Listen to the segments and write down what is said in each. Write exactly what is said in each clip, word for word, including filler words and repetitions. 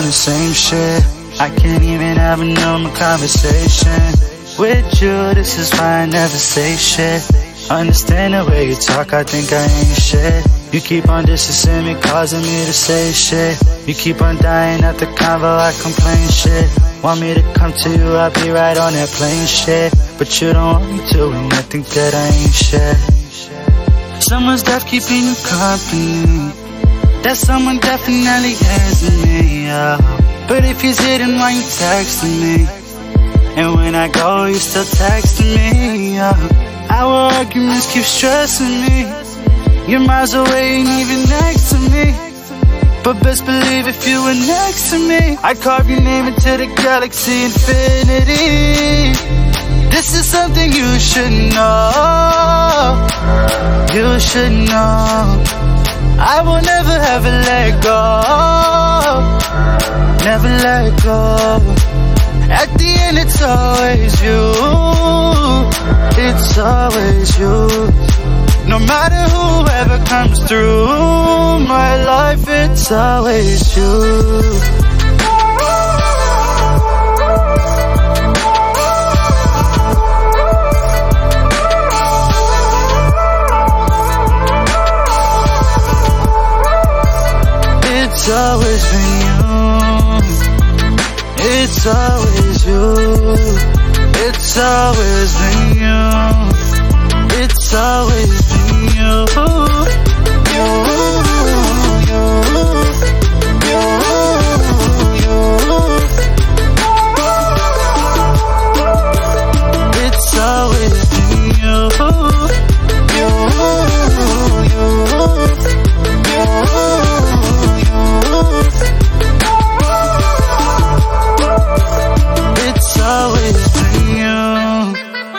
the same shit. I can't even have a normal conversation with you. This is why I never say shit. Understand the way you talk, I think I ain't shit. You keep on distancing me, causing me to say shit. You keep on dying at the convo, I complain shit. Want me to come to you, I'll be right on that plane shit. But you don't want me to, and I think that I ain't shit. Someone's deaf keeping you company. That someone definitely isn't me, yeah. But if he's hidden, why you texting me? And when I go, you still texting me, yeah. Our arguments keep stressing me. You're miles away, ain't even next to me. But best believe if you were next to me, I'd carve your name into the galaxy infinity. This is something you should know. You should know. I will never ever let go. Never let go. At the end it's always you. It's always you. No matter whoever comes through my life, it's always you. It's always been you. It's always you. It's always been you. It's always been you. You, you, you, you. It's always been you. You, you, you. It's always been you.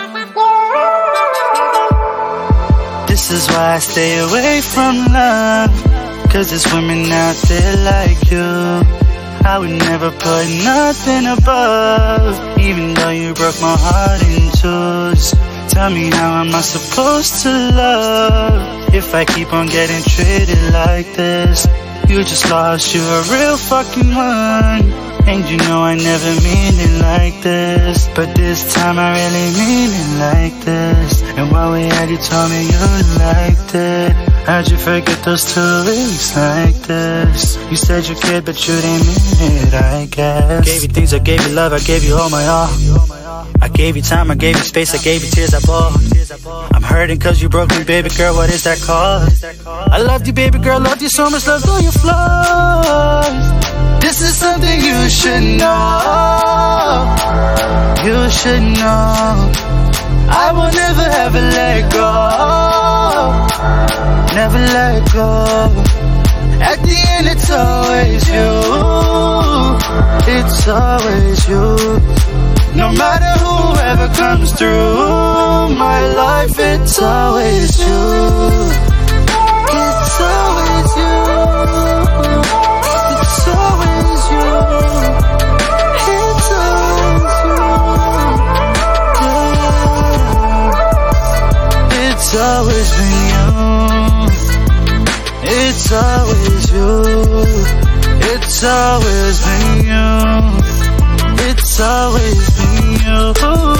This is why I stay away from love, cause there's women out there like you. I would never put nothing above, even though you broke my heart in twos. Tell me, how am I supposed to love if I keep on getting treated like this? You just lost, you're a real fucking one. And you know I never mean it like this, but this time I really mean it like this. And while we had, you told me you liked it. How'd you forget those two weeks like this? You said you cared, but you didn't mean it, I guess. Gave you things, I gave you love, I gave you all my all. I gave you time, I gave you space, I gave you tears, I bought. I'm hurting cause you broke me, baby girl, what is that called? I loved you, baby girl, loved you so much, loved all your flaws. This is something you should know. You should know. I will never ever let go. Never let go. At the end it's always you. It's always you. No matter whoever comes through my life, it's always you. It's always you. It's always you. It's always you. Yeah. It's always been you. It's always you. It's always been you. It's always been you.